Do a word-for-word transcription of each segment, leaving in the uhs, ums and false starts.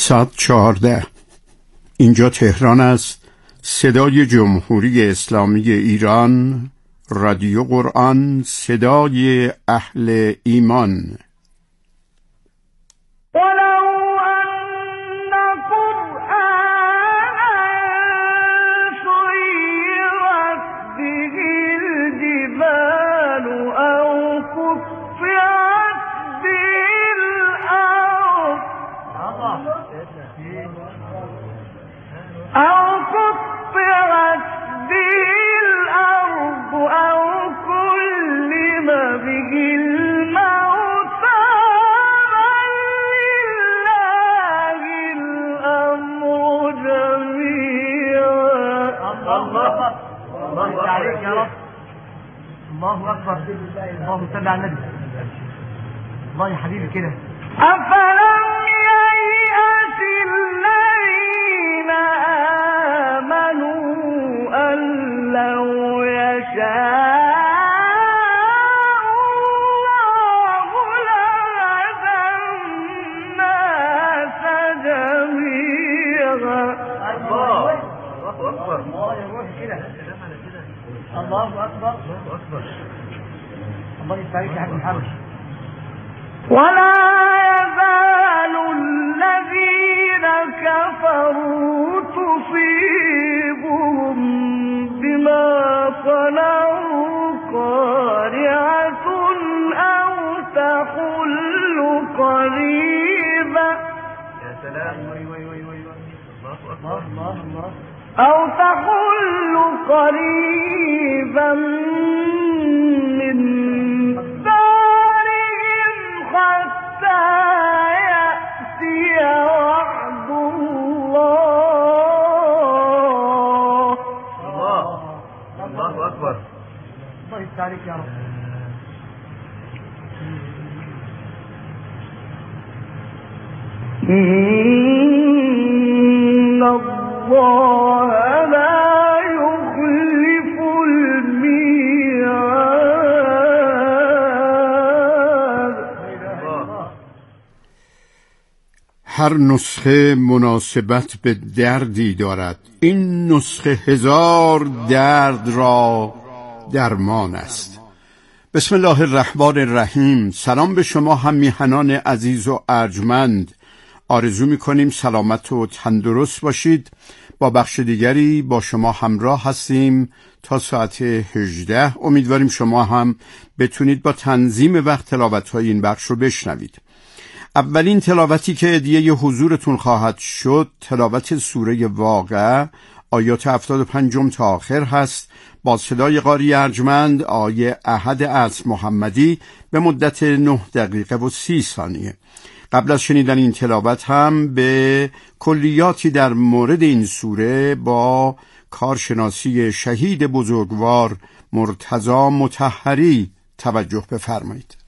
سیصد و چهارده. اینجا تهران است، صدای جمهوری اسلامی ایران، رادیو قرآن، صدای اهل ایمان. الله أكبر. اللهم صل على النبي. الله يا حبيبي كده. أفلم ييأس الذين آمنوا أن لو يشاء الله لهدى الناس جميعا. الله أكبر. الله يروح كده. الله أكبر. الله أكبر. الله يستعيك يا حاج محمد. ولا يزال الذين كفروا تصيبهم بما صنعوا قارعة أو تحل قريبا. يا سلام. وي وي وي وي. الله أكبر. الله الله. أو تحل قريبا من دارهم حتى يأتي وعد الله. الله الله أكبر. الله يستعيك يا رب. إن الله لا يخلف الميعاد. هر نسخه مناسبت به دردی دارد. این نسخه هزار درد را درمان است. بسم الله الرحمن الرحیم. سلام به شما هم میهنان عزیز و ارجمند. آرزو میکنیم سلامت و تندرست باشید. با بخش دیگری با شما همراه هستیم تا ساعت هجده. امیدواریم شما هم بتونید با تنظیم وقت تلاوت‌های این بخش رو بشنوید. اولین تلاوتی که هدیه حضورتون خواهد شد تلاوت سوره واقعه آیات هفتاد و پنج تا آخر هست با صدای قاری ارجمند آیه احد از محمدی به مدت نه دقیقه و سی ثانیه. قبل از شنیدن این تلاوت هم به کلیاتی در مورد این سوره با کارشناسی شهید بزرگوار مرتضی مطهری توجه بفرمایید.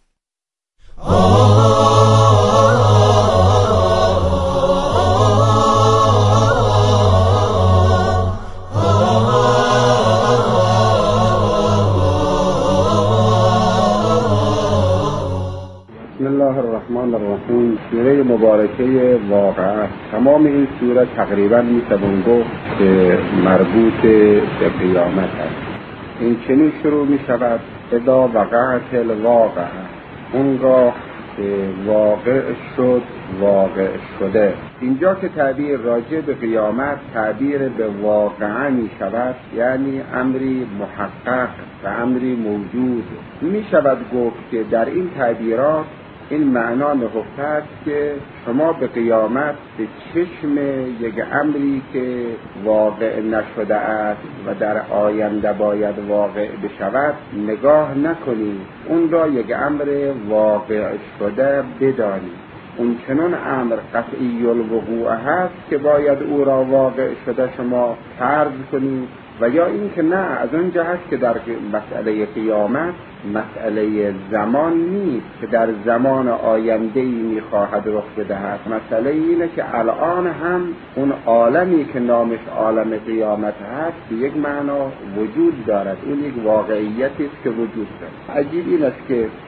بسم الله الرحمن الرحیم. سوره مبارکه واقعه. تمام این سوره تقریبا میتوان گفت که مربوط به قیامت است. این چنین شروع می شود: اذا وقعت الواقعه. اونگاه که واقع شد، واقع شده. اینجا که تعبیر راجع به قیامت تعبیر به واقعه می شود، یعنی امری محقق و امری موجود. می شود گفت که در این تعبیرات این معنا نهفته است که شما به قیامت به چشم یک امری که واقع نشده است و در آینده باید واقع بشود نگاه نکنید، اون را یک امر واقع شده بدانید. اون چنان امر قطعی الوقوع هست که باید او را واقع شده شما فرض کنید، و یا این که نه، از اون جهت که در مسئله قیامت مسئله زمان نیست که در زمان آینده‌ای می‌خواهد رخ بدهد. مسئله اینه که الان هم اون عالمی که نامش عالم قیامت هست به یک معنا وجود دارد، اون یک واقعیتی است که وجود دارد. عجیب این است که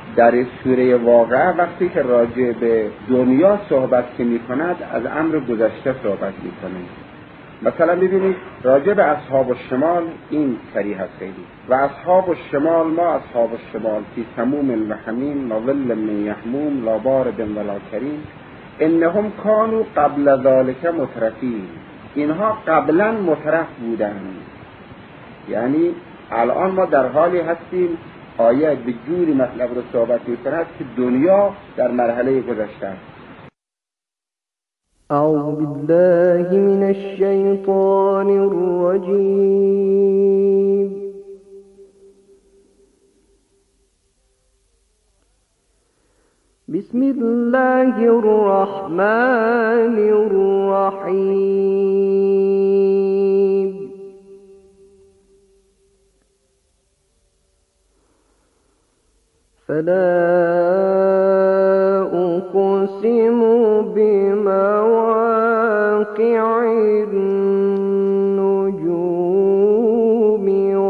در سوره واقعه وقتی که راجع به دنیا صحبت که می کند از امر گذشته صحبت می کنه. مثلا ببینید راجع به اصحاب الشمال این صریح است خیلی: و اصحاب الشمال ما اصحاب الشمال فی سموم و حمیم و ظل من یحموم لا بارد ولا کریم انهم کانوا قبل ذلك مترفین. اینها قبلا مترف بودند، یعنی الان ما در حالی هستیم آیه به جوری مطلب رو صحبت می‌کند که دنیا در مرحله گذشته است. اعوذ بالله من الشیطان الرجیم. بسم الله الرحمن الرحیم. فلا أقسم بمواقع النجوم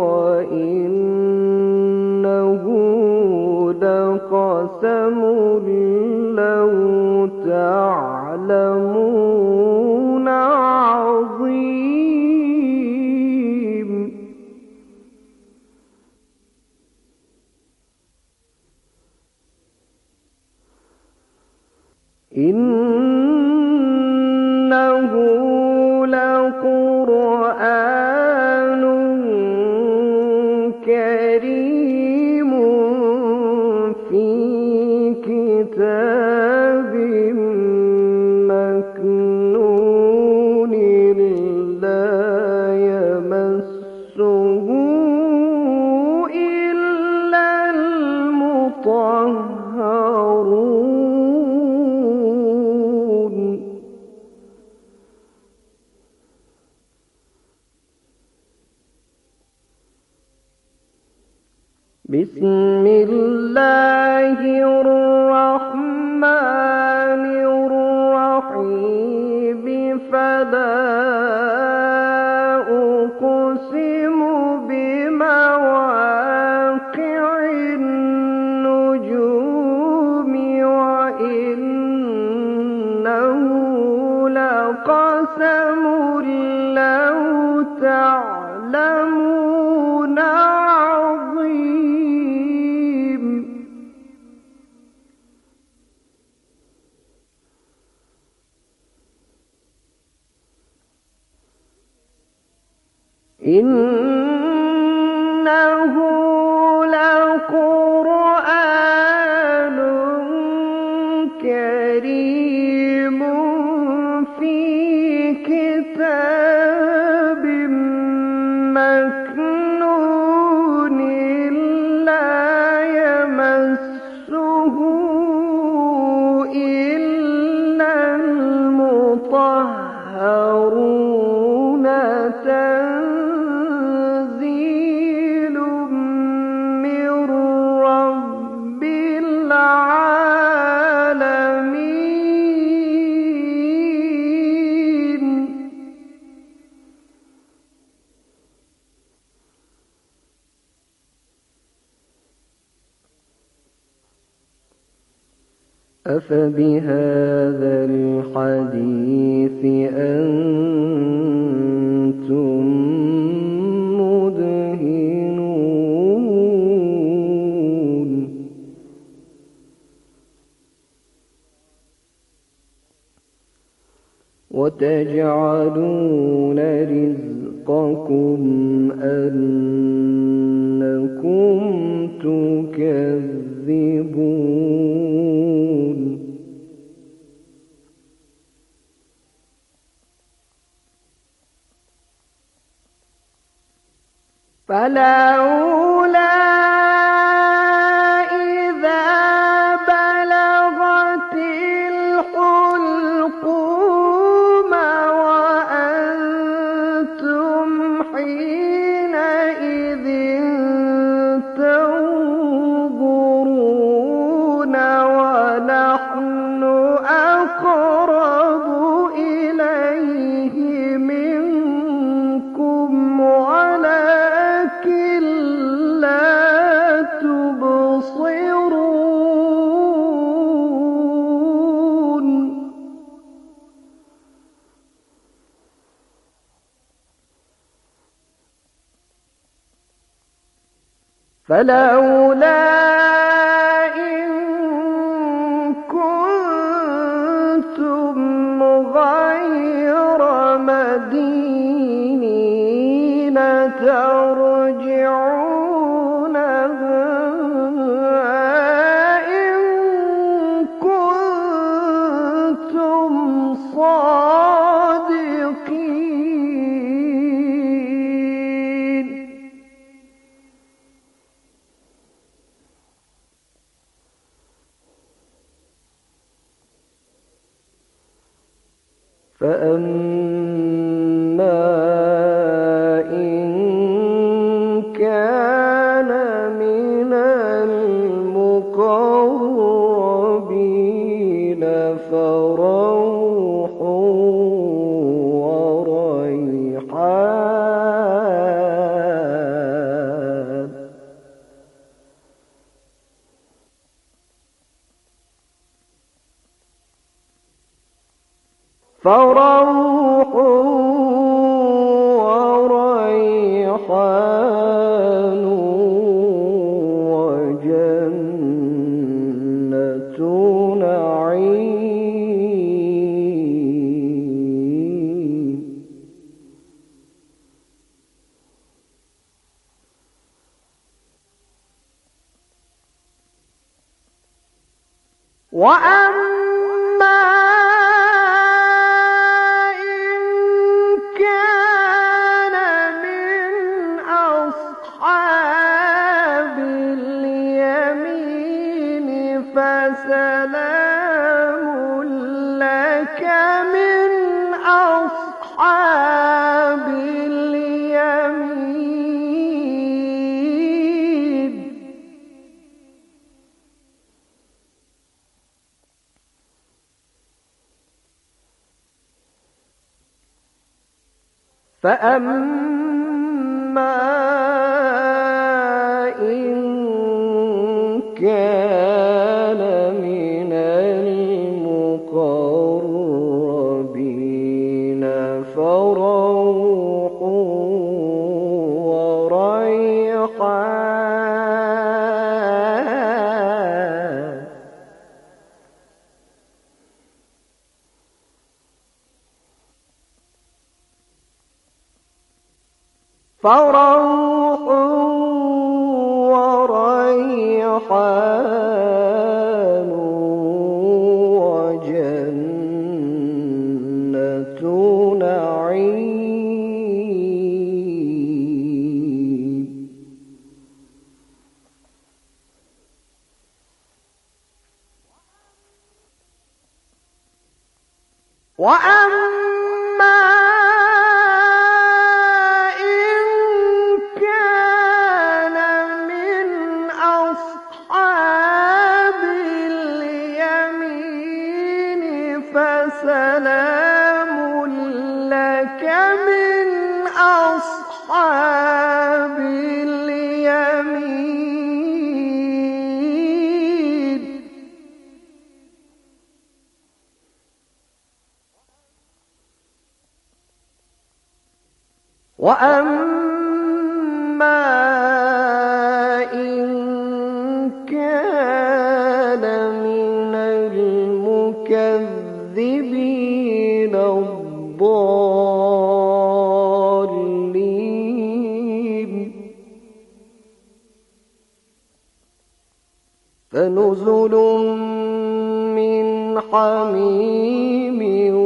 وإنه لقسم لو تعلمون عظيم. إنه لقرآن كريم في كتاب مكنون لا يمسه إلا المطهرون. بسم الله الرحمن الرحيم. فلا أقسم بمواقع النجوم وإنه لقسم لو تعلمون عظيم. إنه لقرآن كريم في كتاب مكنون لا يمسه إلا المطهرون تنزيل من رب العالمين. أفبهذا الحديث أنتم مدهنون. وتجعلون رزقكم أنكم تكذبون. فلولا إذا بلغت الحلقوم وأنتم حينئذ تنظرون ونحن أقرب إليه منكم ولكن لا فلولا إن كنتم غير مدينين ترجعونها إن كنتم صادقين. فأما إن كان من المقربين فروح وريحان فروح وريحان وجنة نعيم. وأما إن كان من أصحاب اليمين فسلام لك من أصحاب اليمين. فأما إن كان من المقربين فروح وريحان فروح وريحان وجنة نعيم. وأما إن كان من أصحاب اليمين فسلام لك من أصحاب اليمين. وأما إن كان من المكذبين الضالين فنزل من حميم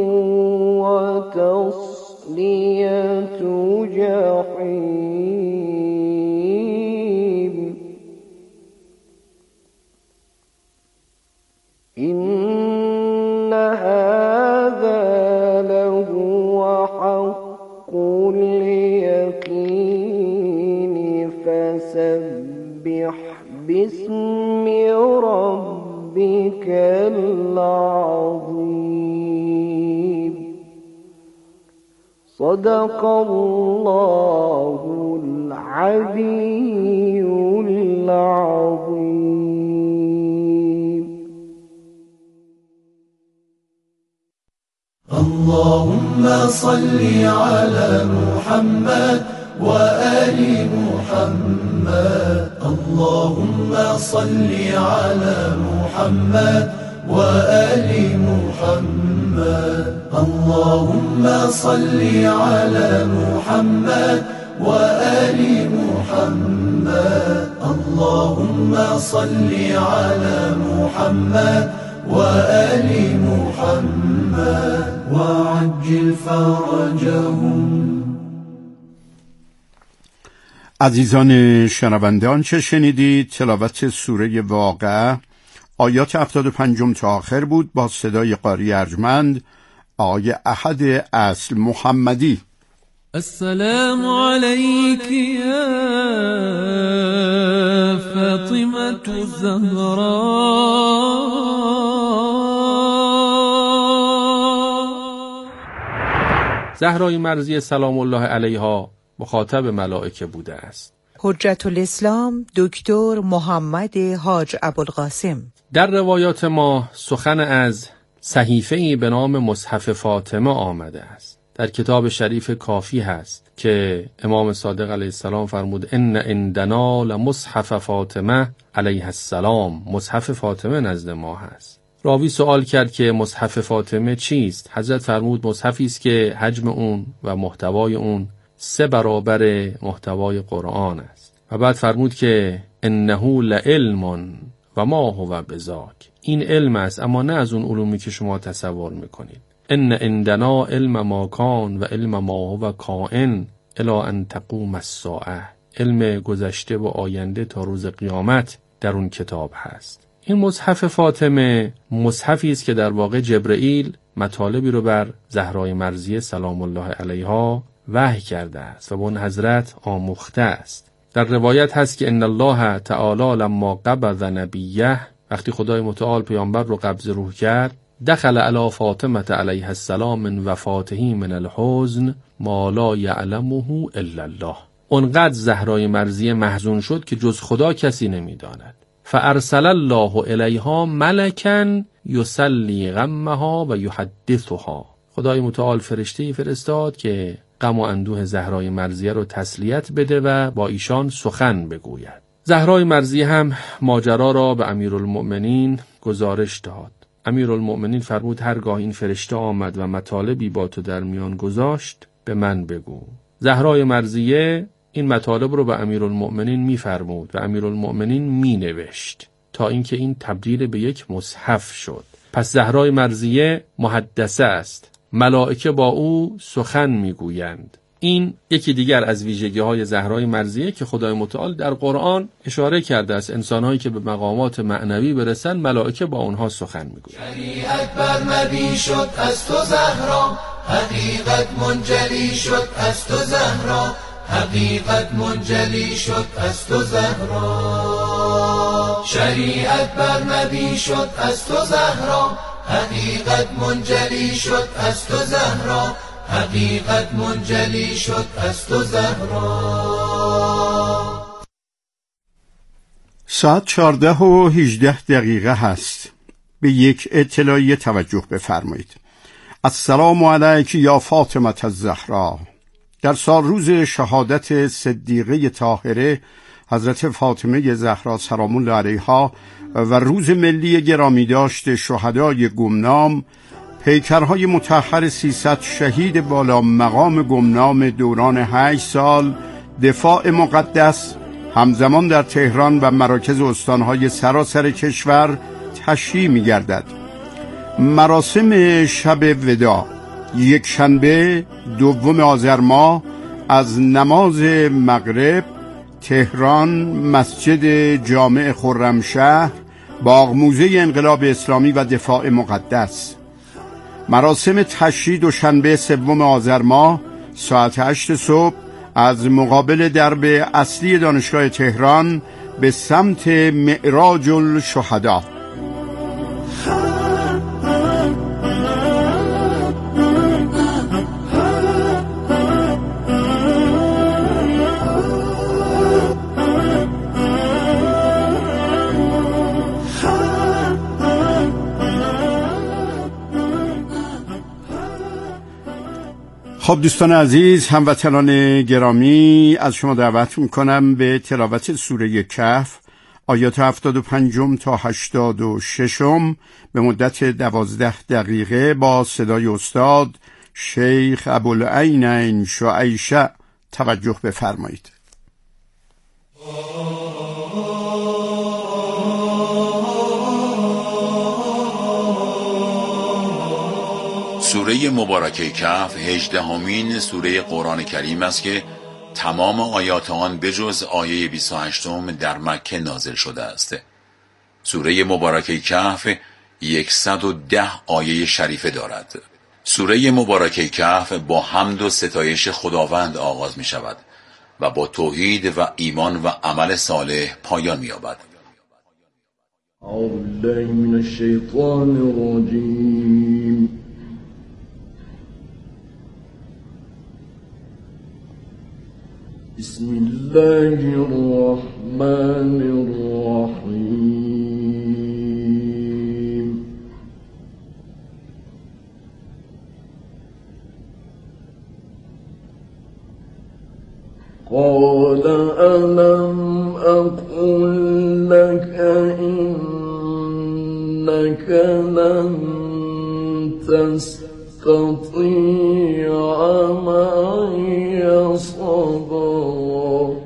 وتصلية جحيم. إن هذا لهو حق اليقين فسبح باسم ربك العظيم. صدق الله العلي العظيم. اللهم صل على محمد وآل محمد اللهم صل على محمد وآل محمد اللهم صل على محمد وآل محمد اللهم صل على محمد وآل محمد وعجل فرجهم. عزیزان شنونده، آنچه شنیدید تلاوت سوره واقعه آیات هفتاد و پنج تا آخر بود با صدای قاری ارجمند آقای احد اصل محمدی. السلام عليك يا فاطمة الزهراء. زهرای مرضیه سلام الله علیها مخاطب ملائکه بوده است. حجت الاسلام دکتر محمد حاج ابوالقاسم. در روایات ما سخن از صحیفه‌ای به نام مصحف فاطمه آمده است. در کتاب شریف کافی هست که امام صادق علیه السلام فرمود ان عندنا لمصحف فاطمه علیها السلام. مصحف فاطمه نزد ما هست. راوی سوال کرد که مصحف فاطمه چیست؟ حضرت فرمود مصحفی است که حجم اون و محتوای اون سه برابر محتوای قرآن است. و بعد فرمود که انه لعلم و ما هو بذاک. این علم است اما نه از اون علومی که شما تصور میکنید. ان عندنا علم ما کان و علم ما هو کائن الی ان تقوم الساعه. علم گذشته و آینده تا روز قیامت در اون کتاب هست. این مصحف فاطمه مصحفی است که در واقع جبرئیل مطالبی رو بر زهرای مرضیه سلام الله علیها وحی کرده است و به اون حضرت آموخته است. در روایت هست که ان الله تعالی لما قبض نبیه، وقتی خدای متعال پیامبر رو قبض روح کرد، دخل علی فاطمه علیها السلام من وفاته من الحزن ما لا یعلمه الا الله. اونقدر زهرای مرضیه محزون شد که جز خدا کسی نمیداند. فارسل الله الیها ملکا یسلی غمها و یحدثها. خدای متعال فرشته‌ای فرستاد که غم و اندوه زهرای مرضیه رو تسلیت بده و با ایشان سخن بگوید. زهرای مرضیه هم ماجرا را به امیرالمؤمنین گزارش داد. امیرالمؤمنین فرمود هرگاه این فرشته آمد و مطالبی با تو در میان گذاشت به من بگو. زهرای مرضیه این مطالب رو به امیرالمؤمنین میفرمود و امیرالمؤمنین مینوشت تا اینکه این تبدیل به یک مصحف شد. پس زهرای مرضیه محدثه است. ملائکه با او سخن میگویند. این یکی دیگر از ویژگی‌های زهرای مرضیه که خدای متعال در قرآن اشاره کرده است. انسان‌هایی که به مقامات معنوی برسن ملائکه با اونها سخن میگویند. شریعت برمبی شد از تو زهرا، حقیقت منجلی شد از تو زهرا، حقیقت منجلی شد از تو زهرا. شریعت برمبی شد از تو زهرا، حقیقت منجلی شد از تو زهرا، حقیقت منجلی شد از تو زهرا. ساعت چهارده و هجده دقیقه هست. به یک اطلاعیه توجه بفرمایید. السلام علیک یا فاطمه الزهرا. در سال روز شهادت صدیقه طاهره حضرت فاطمه زهرا سلام الله علیها و روز ملی گرامی داشت شهدای گمنام، پیکرهای مطهر سیصد شهید بالا مقام گمنام دوران هشت سال دفاع مقدس همزمان در تهران و مراکز استانهای سراسر کشور تشییع می گردد. مراسم شب وداع یک شنبه دوم آذر ماه از نماز مغرب تهران، مسجد جامع خرمشهر، باغموزه انقلاب اسلامی و دفاع مقدس. مراسم تشییع دوشنبه سوم آذر ماه ساعت هشت صبح از مقابل درب اصلی دانشگاه تهران به سمت معراج الشهدا. خب دوستان عزیز، هموطنان گرامی، از شما دعوت میکنم به تلاوت سوره کهف آیات هفتاد و پنجم تا هشتاد و ششم به مدت دوازده دقیقه با صدای استاد شیخ ابوالعینین شعیشه توجه بفرمایید. سوره مبارکه کهف هجدهمین سوره قرآن کریم است که تمام آیات آن بجز آیه بیست و هشتم در مکه نازل شده است. سوره مبارکه کهف صد و ده آیه شریفه دارد. سوره مبارکه کهف با حمد و ستایش خداوند آغاز می شود و با توحید و ایمان و عمل صالح پایان می یابد. اعوذ بالله من الشیطان الرجیم. بسم الله الرحمن الرحیم. قال ألم أقل لك إنك لن تستطيع معي صبرا.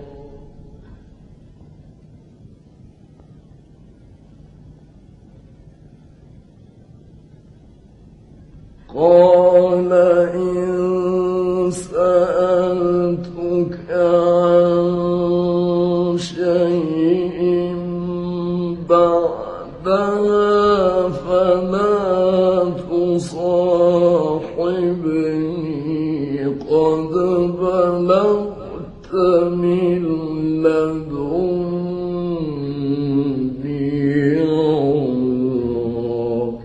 قال إن سألتك عن شيء بعدها فلا تصاحبني قد بلغت من لدني عذرا.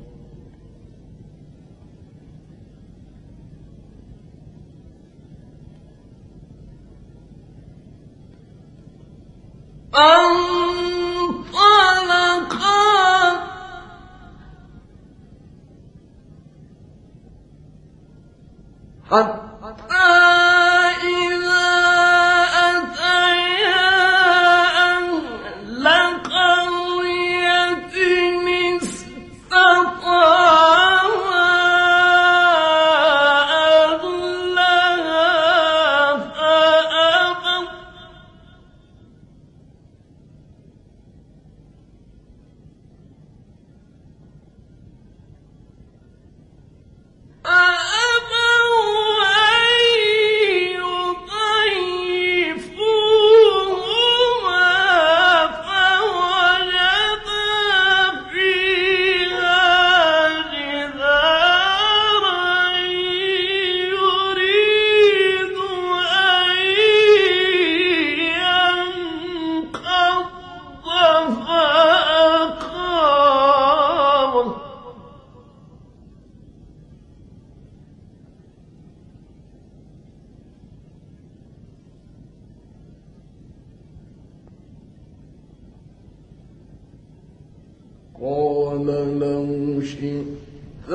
انطلقا حتى إذا أتيا أهل قرية استطاعا أهلها فأبوا قال لو شئت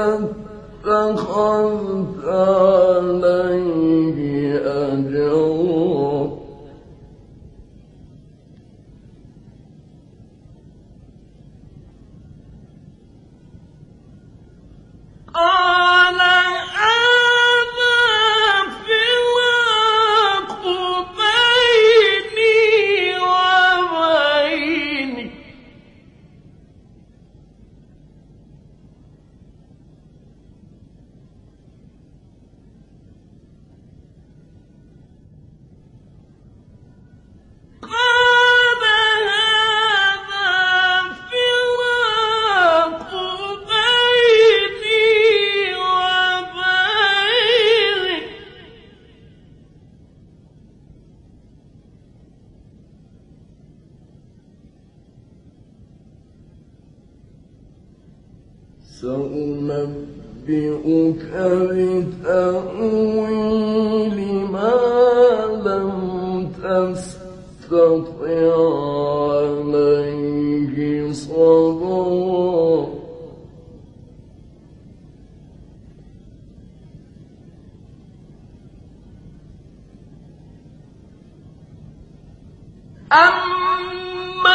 لاتخذت عليه أجرا. قال هذا فراق بيني وبينك سأنبئك بتأويل ما لم تستطع عليه صبرا. أما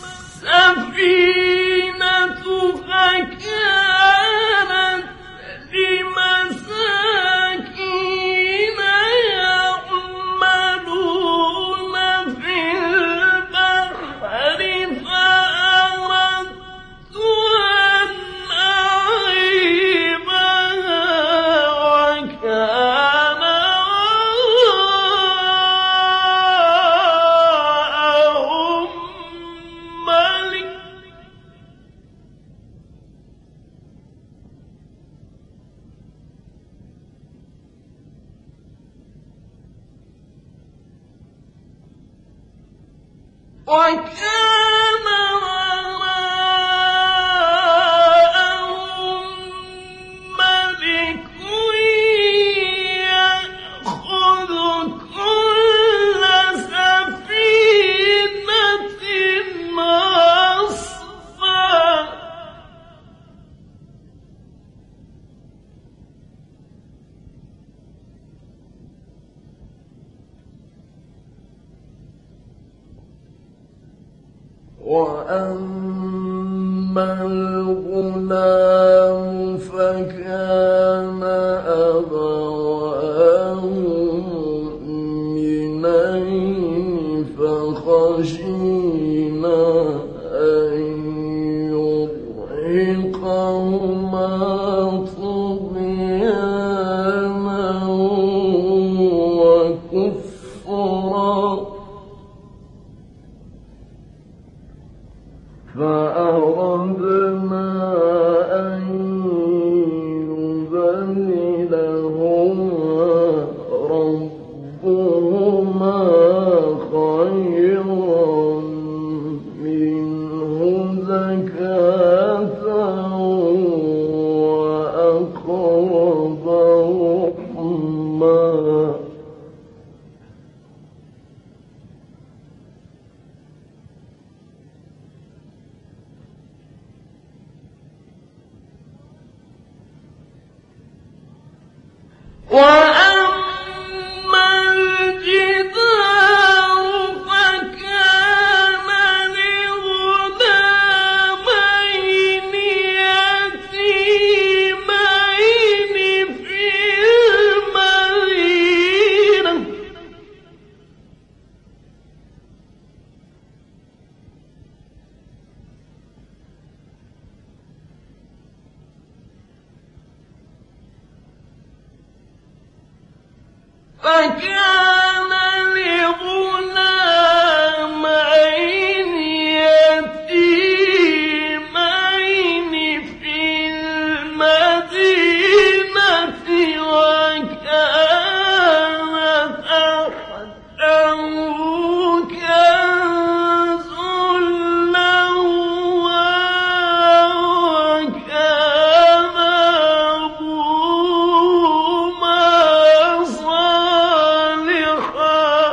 السفينة فكانت لمساكين يعملون في البحر فأردت أن أعيبها وكان وراءهم ملك وكان وراءهم ملك يأخذ كل سفينة غصبا وأما الغلام فكان أبواه مؤمنين فخشينا أن يرهقهما طغيانا وكفرا فأردنا أن يبدلهما ربهما خيرا منه زكاة وأقرب رحما وأما الجدار فكان لغلامين يتيمين في المدينة فكان لغلامين يتيمين في المدينة وكان تحته كنز لهما وكان أبوهما صالحا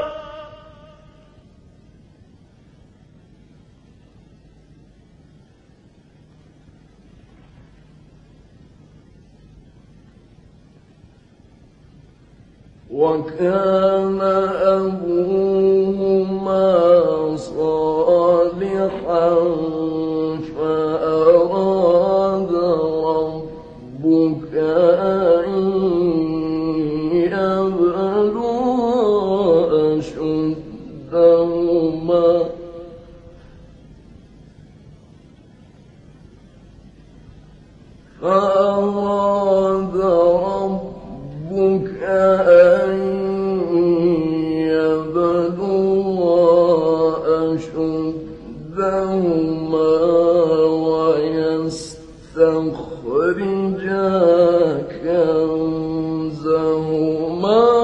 وكان أبوهما صالحا فأراد ربك أن يبلغا أشدهما فأراد ربك أن يبلغا أشدهما ويستخرجا كنزهما